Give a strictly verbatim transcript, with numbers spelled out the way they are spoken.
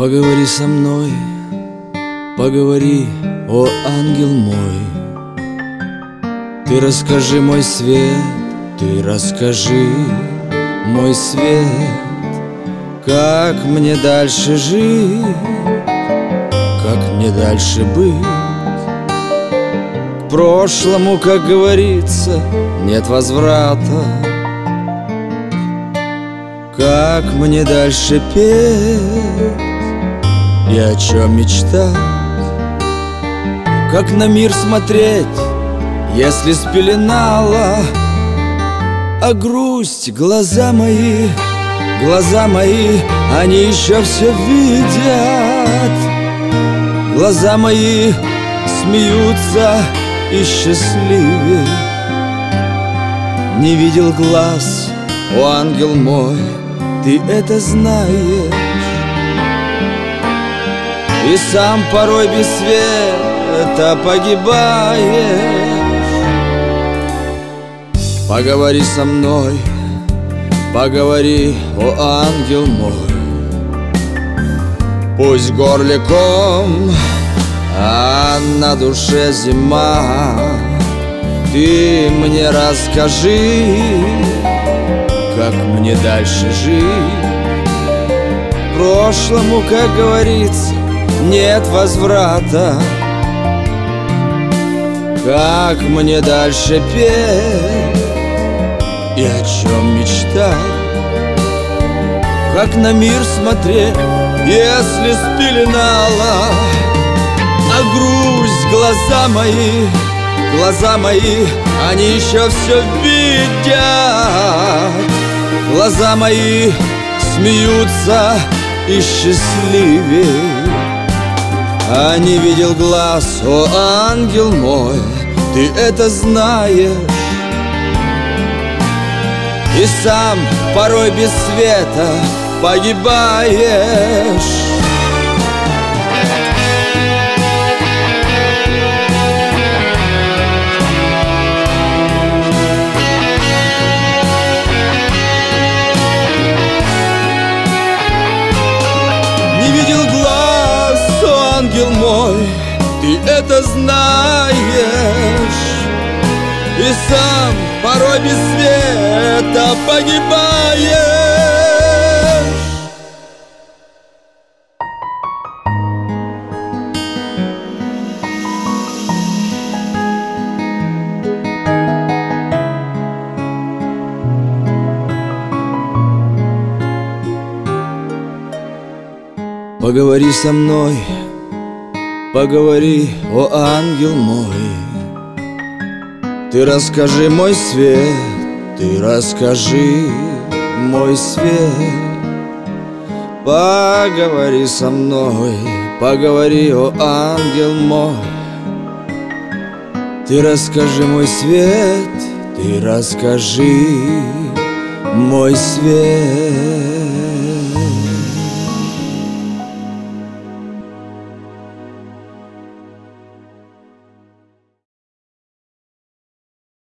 Поговори со мной, поговори, о ангел мой. Ты расскажи, мой свет, ты расскажи, мой свет, как мне дальше жить, как мне дальше быть. К прошлому, как говорится, нет возврата. Как мне дальше петь и о чем мечтать? Как на мир смотреть, если спеленала а грусть глаза мои, глаза мои, они еще все видят. Глаза мои смеются и счастливее. Не видел глаз, о ангел мой, ты это знаешь. И сам порой без света погибаешь. Поговори со мной, поговори, о ангел мой. Пусть в горле ком, а на душе зима. Ты мне расскажи, как мне дальше жить. К прошлому, как говорится, нет возврата. Как мне дальше петь и о чем мечтать? Как на мир смотреть, если спеленала а грусть глаза мои, глаза мои, они еще все видят. Глаза мои смеются и счастливее. А не видел глаз, о ангел мой, ты это знаешь. И сам порой без света погибаешь. Не видел глаз, о ангел мой, ты это знаешь. И сам порой без света погибаешь. Поговори со мной, поговори, о ангел мой. Ты расскажи, мой свет, ты расскажи, мой свет. Поговори со мной, поговори, о ангел мой. Ты расскажи, мой свет, ты расскажи, мой свет.